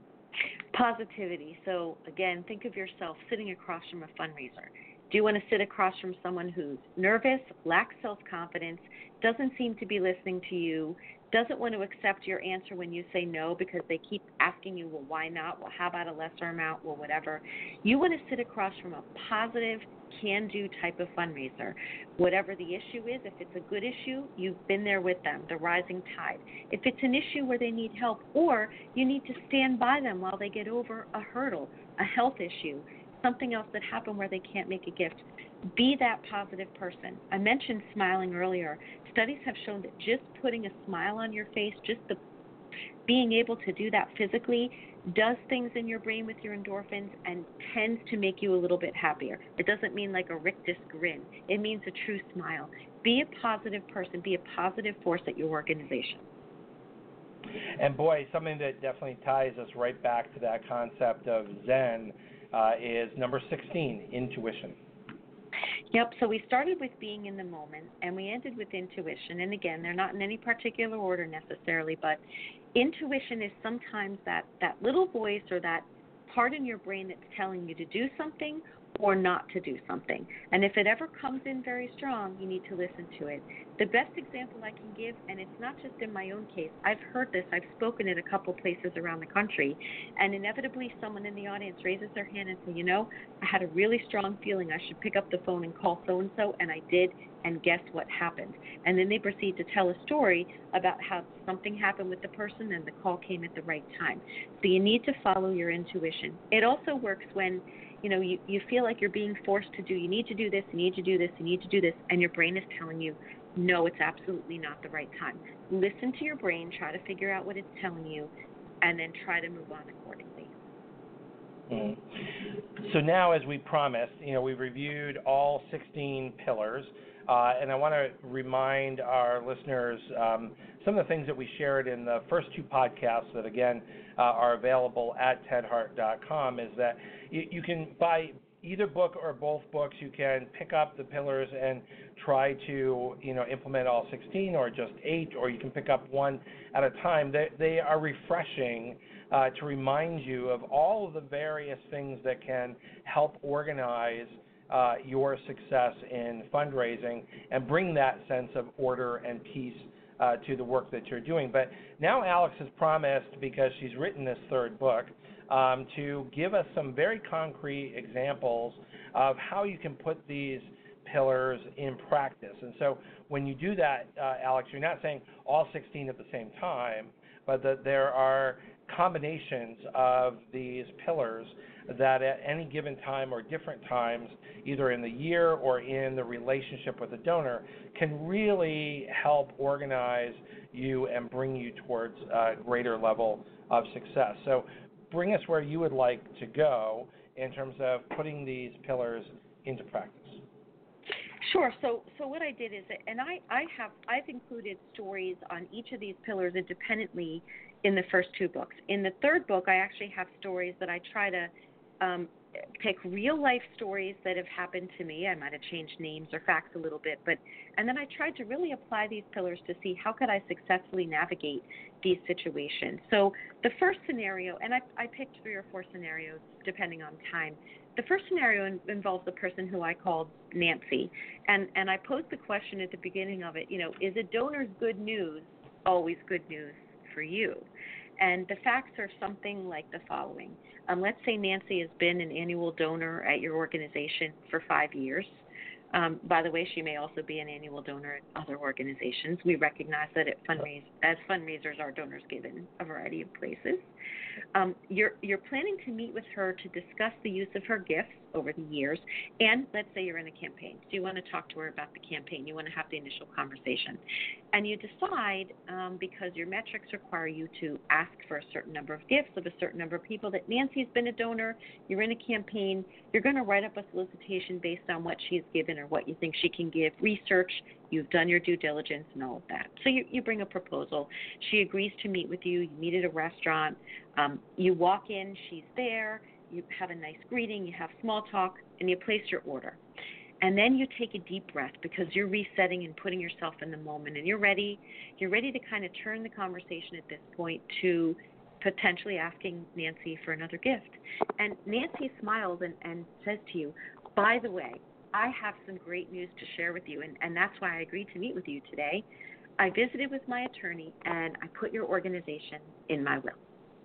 Positivity. So, again, think of yourself sitting across from a fundraiser. Do you want to sit across from someone who's nervous, lacks self-confidence, doesn't seem to be listening to you, doesn't want to accept your answer when you say no because they keep asking you, well, why not? Well, how about a lesser amount? Well, whatever. You want to sit across from a positive, can-do type of fundraiser. Whatever the issue is, if it's a good issue, you've been there with them, the rising tide. If it's an issue where they need help or you need to stand by them while they get over a hurdle, a health issue, something else that happened where they can't make a gift, be that positive person. I mentioned smiling earlier. Studies have shown that just putting a smile on your face, just the being able to do that physically, does things in your brain with your endorphins and tends to make you a little bit happier. It doesn't mean like a rictus grin. It means a true smile. Be a positive person. Be a positive force at your organization. And boy, something that definitely ties us right back to that concept of Zen is number 16, intuition. Yep, so we started with being in the moment, and we ended with intuition. And again, they're not in any particular order necessarily, but intuition is sometimes that little voice or that part in your brain that's telling you to do something or not to do something. And if it ever comes in very strong, you need to listen to it. The best example I can give, and it's not just in my own case, I've heard this, I've spoken at a couple places around the country, and inevitably someone in the audience raises their hand and says, I had a really strong feeling I should pick up the phone and call so-and-so, and I did, and guess what happened? And then they proceed to tell a story about how something happened with the person and the call came at the right time. So you need to follow your intuition. It also works when you feel like you're being forced to do, you need to do this, you need to do this, you need to do this, and your brain is telling you, no, it's absolutely not the right time. Listen to your brain, try to figure out what it's telling you, and then try to move on accordingly. So now, as we promised, we've reviewed all 16 pillars, and I want to remind our listeners some of the things that we shared in the first 2 podcasts that, again, are available at tedhart.com, is that you can buy either book or both books. You can pick up the pillars and try to, implement all 16 or just 8, or you can pick up one at a time. They are refreshing to remind you of all of the various things that can help organize your success in fundraising and bring that sense of order and peace to the work that you're doing. But now Alex has promised, because she's written this 3rd book, to give us some very concrete examples of how you can put these pillars in practice. And so when you do that, Alex, you're not saying all 16 at the same time, but that there are combinations of these pillars that at any given time or different times, either in the year or in the relationship with the donor, can really help organize you and bring you towards a greater level of success. So bring us where you would like to go in terms of putting these pillars into practice. Sure. So what I did is, and I've included stories on each of these pillars independently in the first 2 books. In the 3rd book, I actually have stories that I try to pick real life stories that have happened to me. I might have changed names or facts a little bit, and then I tried to really apply these pillars to see how could I successfully navigate these situations. So the first scenario, and I picked 3 or 4 scenarios depending on time. The first scenario involves the person who I called Nancy, and I posed the question at the beginning of it, is a donor's good news always good news for you? And the facts are something like the following. Let's say Nancy has been an annual donor at your organization for 5 years. By the way, she may also be an annual donor at other organizations. We recognize that as fundraisers, our donors give in a variety of places. You're planning to meet with her to discuss the use of her gifts over the years, and let's say you're in a campaign. So you want to talk to her about the campaign. You want to have the initial conversation. And you decide, because your metrics require you to ask for a certain number of gifts of a certain number of people, that Nancy's been a donor, you're in a campaign, you're going to write up a solicitation based on what she's given or what you think she can give, research, you've done your due diligence and all of that. So you bring a proposal. She agrees to meet with you. You meet at a restaurant. You walk in, she's there. You have a nice greeting, you have small talk, and you place your order. And then you take a deep breath because you're resetting and putting yourself in the moment, and you're ready to kind of turn the conversation at this point to potentially asking Nancy for another gift. And Nancy smiles and says to you, by the way, I have some great news to share with you, and that's why I agreed to meet with you today. I visited with my attorney, and I put your organization in my will.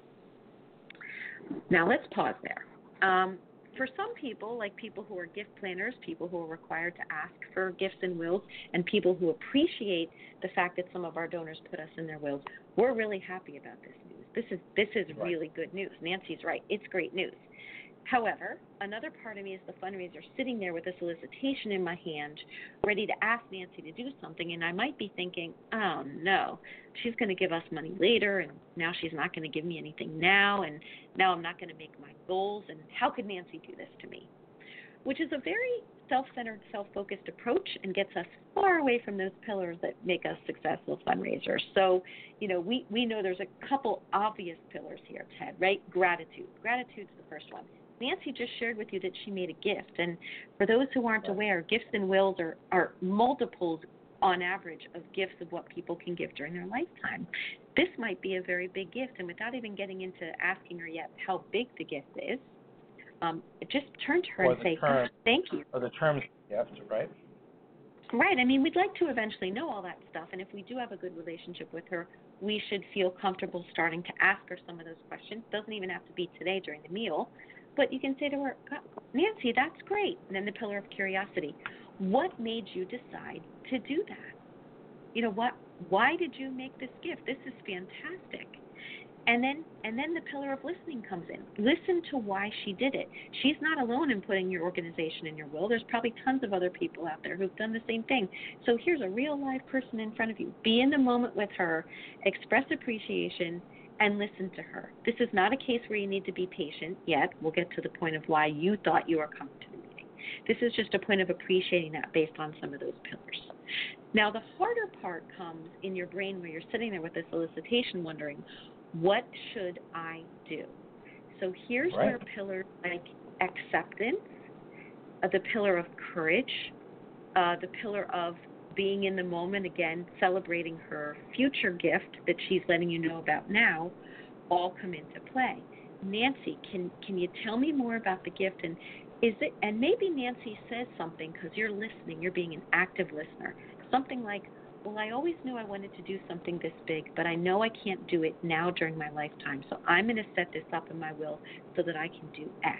Now, let's pause there. For some people, like people who are gift planners, people who are required to ask for gifts and wills, and people who appreciate the fact that some of our donors put us in their wills, we're really happy about this news. This is really good news. Nancy's right. It's great news. However, another part of me is the fundraiser sitting there with a solicitation in my hand, ready to ask Nancy to do something, and I might be thinking, oh, no, she's going to give us money later, and now she's not going to give me anything now, and now I'm not going to make my goals, and how could Nancy do this to me? Which is a very self-centered, self-focused approach and gets us far away from those pillars that make us successful fundraisers. So, we know there's a couple obvious pillars here, Ted, right? Gratitude. Gratitude's the first one. Nancy just shared with you that she made a gift, and for those who aren't aware, gifts and wills are multiples on average of gifts of what people can give during their lifetime. This might be a very big gift, and without even getting into asking her yet how big the gift is, just turn to her and say, thank you. Or the terms of the gift, right? Right. I mean, we'd like to eventually know all that stuff, and if we do have a good relationship with her, we should feel comfortable starting to ask her some of those questions. Doesn't even have to be today during the meal, but you can say to her, Nancy, that's great. And then the pillar of curiosity. What made you decide to do that? You know, why did you make this gift? This is fantastic. And then the pillar of listening comes in. Listen to why she did it. She's not alone in putting your organization in your will. There's probably tons of other people out there who've done the same thing. So here's a real live person in front of you. Be in the moment with her, express appreciation, and listen to her. This is not a case where you need to be patient yet. We'll get to the point of why you thought you were coming to the meeting. This is just a point of appreciating that based on some of those pillars. Now, the harder part comes in your brain where you're sitting there with a solicitation wondering, what should I do? So here's where pillars like acceptance, the pillar of courage, the pillar of being in the moment, again, celebrating her future gift that she's letting you know about now, all come into play. Nancy, can you tell me more about the gift? And and maybe Nancy says something because you're listening, you're being an active listener. Something like, well, I always knew I wanted to do something this big, but I know I can't do it now during my lifetime. So I'm going to set this up in my will so that I can do X.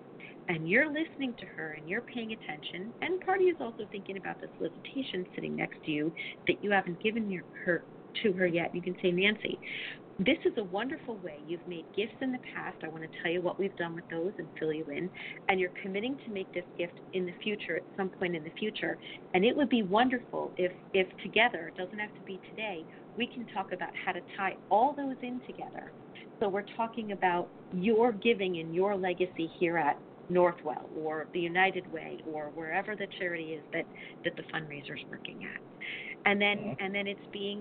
And you're listening to her and you're paying attention. And part of you is also thinking about the solicitation sitting next to you that you haven't given her to her yet. You can say, Nancy, this is a wonderful way. You've made gifts in the past. I want to tell you what we've done with those and fill you in. And you're committing to make this gift in the future, at some point in the future. And it would be wonderful if together, it doesn't have to be today, we can talk about how to tie all those in together. So we're talking about your giving and your legacy here at Northwell or the United Way or wherever the charity is that the fundraiser's working at. And then it's being,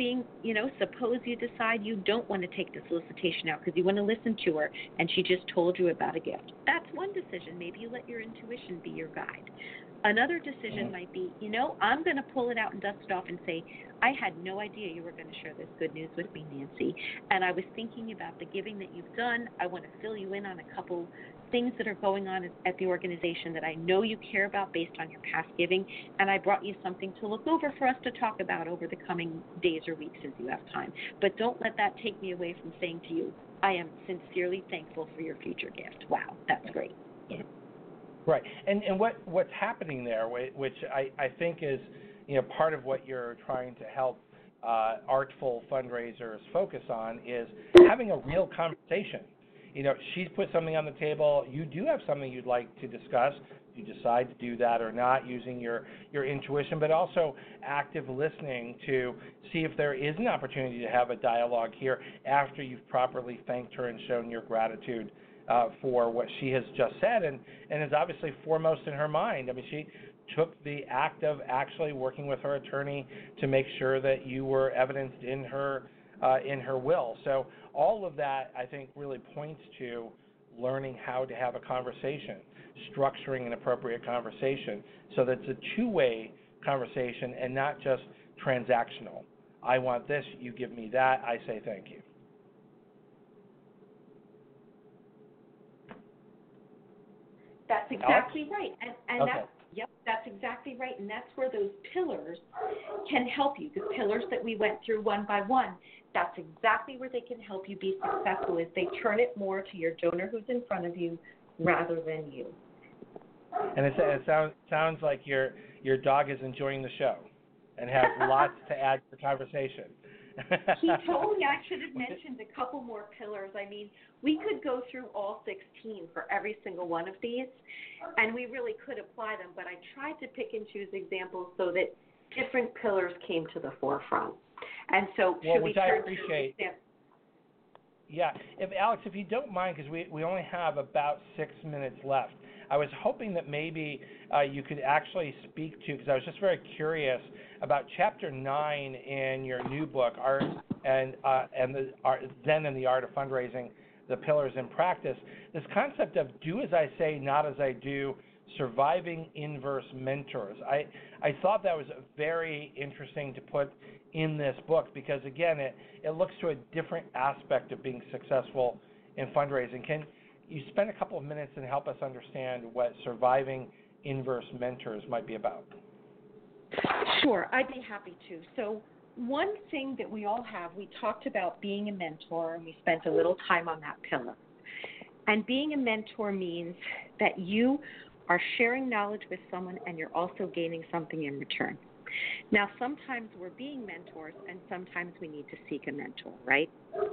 suppose you decide you don't want to take the solicitation out because you want to listen to her and she just told you about a gift. That's one decision. Maybe you let your intuition be your guide. Another decision might be, I'm going to pull it out and dust it off and say, I had no idea you were going to share this good news with me, Nancy. And I was thinking about the giving that you've done. I want to fill you in on a couple things that are going on at the organization that I know you care about based on your past giving. And I brought you something to look over for us to talk about over the coming days or weeks as you have time. But don't let that take me away from saying to you, I am sincerely thankful for your future gift. Wow, that's great. Yeah. Right, and what's happening there, which I think is part of what you're trying to help artful fundraisers focus on is having a real conversation. She's put something on the table. You do have something you'd like to discuss. You decide to do that or not using your intuition, but also active listening to see if there is an opportunity to have a dialogue here after you've properly thanked her and shown your gratitude for what she has just said and is obviously foremost in her mind. I mean, she took the act of actually working with her attorney to make sure that you were evidenced in her will. So all of that, I think, really points to learning how to have a conversation, structuring an appropriate conversation so that it's a two-way conversation and not just transactional. I want this, you give me that, I say thank you. That's exactly right. And okay. That's exactly right. And that's where those pillars can help you. The pillars that we went through one by one, that's exactly where they can help you be successful is they turn it more to your donor who's in front of you rather than you. And it sounds like your dog is enjoying the show and has lots to add to the conversation. He told me I should have mentioned a couple more pillars. I mean, we could go through all 16 for every single one of these, and we really could apply them, but I tried to pick and choose examples so that different pillars came to the forefront. And so should we turn to examples? Yeah. Alex, if you don't mind, because we only have about 6 minutes left, I was hoping that maybe you could actually speak to, because I was just very curious about Chapter 9 in your new book, Zen and the Art of Fundraising, the Pillars in Practice, this concept of do as I say, not as I do, surviving inverse mentors. I thought that was very interesting to put in this book because, again, it looks to a different aspect of being successful in fundraising. Can you spend a couple of minutes and help us understand what surviving inverse mentors might be about? Sure, I'd be happy to. So one thing that we all have, we talked about being a mentor, and we spent a little time on that pillar. And being a mentor means that you are sharing knowledge with someone and you're also gaining something in return. Now, sometimes we're being mentors and sometimes we need to seek a mentor, right?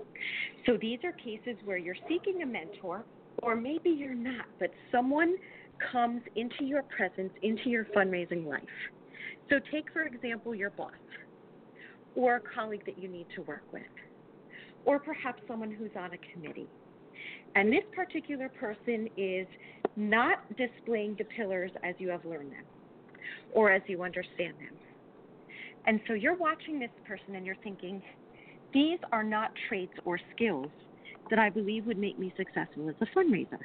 So these are cases where you're seeking a mentor, or maybe you're not, but someone comes into your presence, into your fundraising life. So take, for example, your boss or a colleague that you need to work with, or perhaps someone who's on a committee. And this particular person is not displaying the pillars as you have learned them or as you understand them. And so you're watching this person and you're thinking, these are not traits or skills that I believe would make me successful as a fundraiser.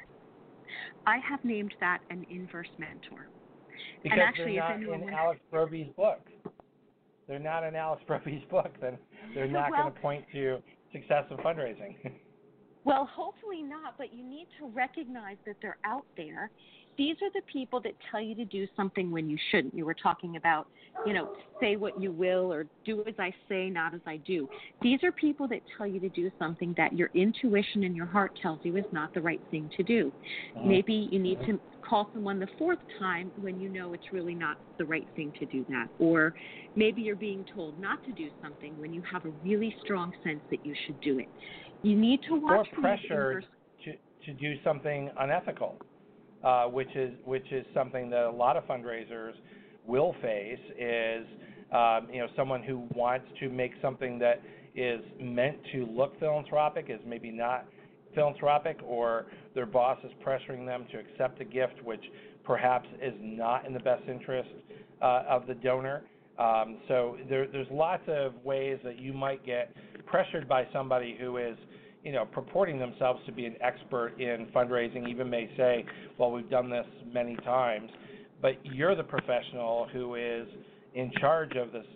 I have named that an inverse mentor. Because and actually, they're not in Alex Broby's book. They're not in Alex Broby's book, then they're not going to point to success in fundraising. Well, hopefully not, but you need to recognize that they're out there. These are the people that tell you to do something when you shouldn't. You were talking about, say what you will or do as I say, not as I do. These are people that tell you to do something that your intuition and your heart tells you is not the right thing to do. Maybe you need to call someone the fourth time when you know it's really not the right thing to do that. Or maybe you're being told not to do something when you have a really strong sense that you should do it. You need to watch or pressure to do something unethical, which is something that a lot of fundraisers will face. Is someone who wants to make something that is meant to look philanthropic is maybe not philanthropic, or their boss is pressuring them to accept a gift which perhaps is not in the best interest of the donor. So there's lots of ways that you might get pressured by somebody who is, purporting themselves to be an expert in fundraising, even may say, well, we've done this many times, but you're the professional who is in charge of this,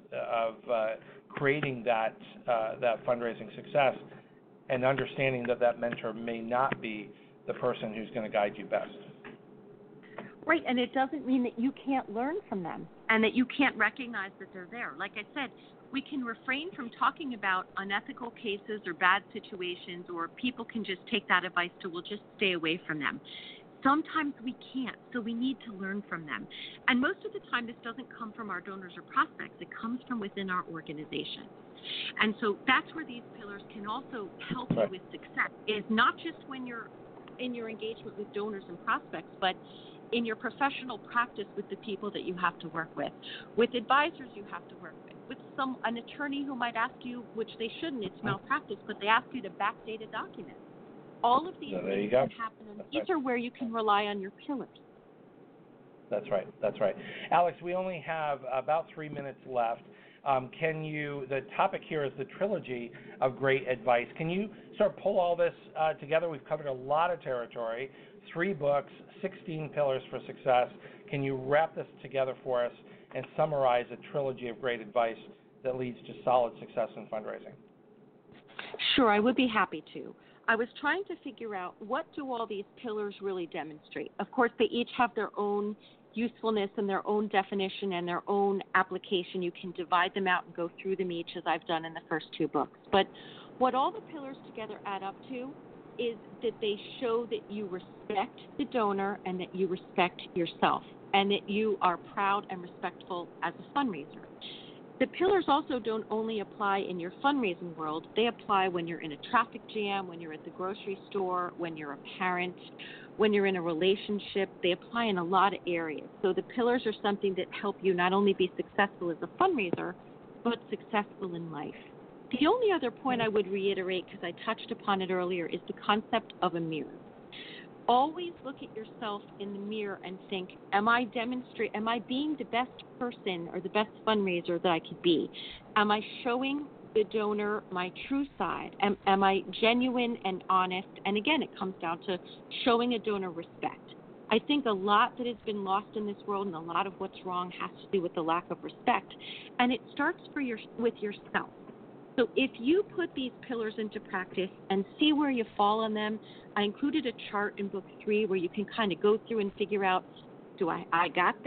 creating that fundraising success, and understanding that mentor may not be the person who's going to guide you best. Right, and it doesn't mean that you can't learn from them and that you can't recognize that they're there. Like I said, we can refrain from talking about unethical cases or bad situations, or people can just take that advice to, we'll just stay away from them. Sometimes we can't, so we need to learn from them. And most of the time, this doesn't come from our donors or prospects. It comes from within our organization. And so that's where these pillars can also help you with success, is not just when you're in your engagement with donors and prospects, but in your professional practice with the people that you have to work with advisors you have to work with an attorney who might ask you, which they shouldn't, it's malpractice, but they ask you to backdate a document. All of these things can happen, and these are where you can rely on your pillars. That's right. Alex, we only have about 3 minutes left. The topic here is the trilogy of great advice. Can you sort of pull all this together? We've covered a lot of territory, 3 books, 16 pillars for success. Can you wrap this together for us and summarize a trilogy of great advice that leads to solid success in fundraising? Sure, I would be happy to. I was trying to figure out, what do all these pillars really demonstrate? Of course, they each have their own usefulness and their own definition and their own application. You can divide them out and go through them each, as I've done in the first 2 books. But what all the pillars together add up to is that they show that you respect the donor and that you respect yourself, and that you are proud and respectful as a fundraiser. The pillars also don't only apply in your fundraising world. They apply when you're in a traffic jam, when you're at the grocery store, when you're a parent, when you're in a relationship. They apply in a lot of areas. So the pillars are something that help you not only be successful as a fundraiser, but successful in life. The only other point I would reiterate, because I touched upon it earlier, is the concept of a mirror. Always look at yourself in the mirror and think, am I being the best person or the best fundraiser that I could be? Am I showing the donor my true side? Am I genuine and honest? And again, it comes down to showing a donor respect. I think a lot that has been lost in this world, and a lot of what's wrong, has to do with the lack of respect. And it starts with yourself. So if you put these pillars into practice and see where you fall on them, I included a chart in book 3 where you can kind of go through and figure out, I got this,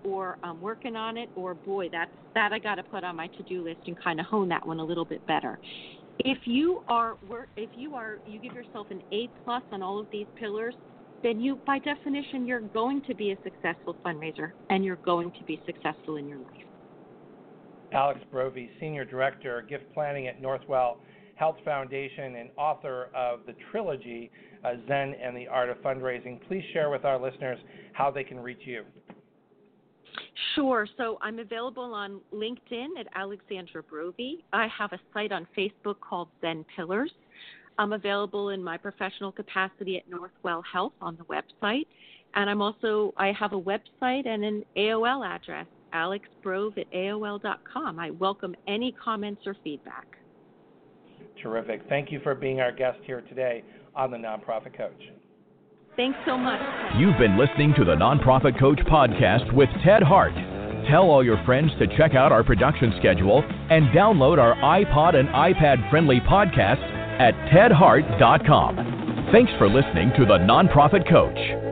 or I'm working on it, or boy, that I got to put on my to-do list and kind of hone that one a little bit better. If you give yourself an A+ on all of these pillars, then you, by definition, you're going to be a successful fundraiser and you're going to be successful in your life. Alex Brovey, Senior Director, Gift Planning at Northwell Health Foundation and author of the trilogy, Zen and the Art of Fundraising. Please share with our listeners how they can reach you. Sure. So I'm available on LinkedIn at Alexandra Brovey. I have a site on Facebook called Zen Pillars. I'm available in my professional capacity at Northwell Health on the website. And I have a website and an AOL address, alexbrove@aol.com. I welcome any comments or feedback. Terrific. Thank you for being our guest here today on The Nonprofit Coach. Thanks so much. You've been listening to the Nonprofit Coach podcast with Ted Hart. Tell all your friends to check out our production schedule and download our iPod and iPad-friendly podcast at tedhart.com. Thanks for listening to the Nonprofit Coach.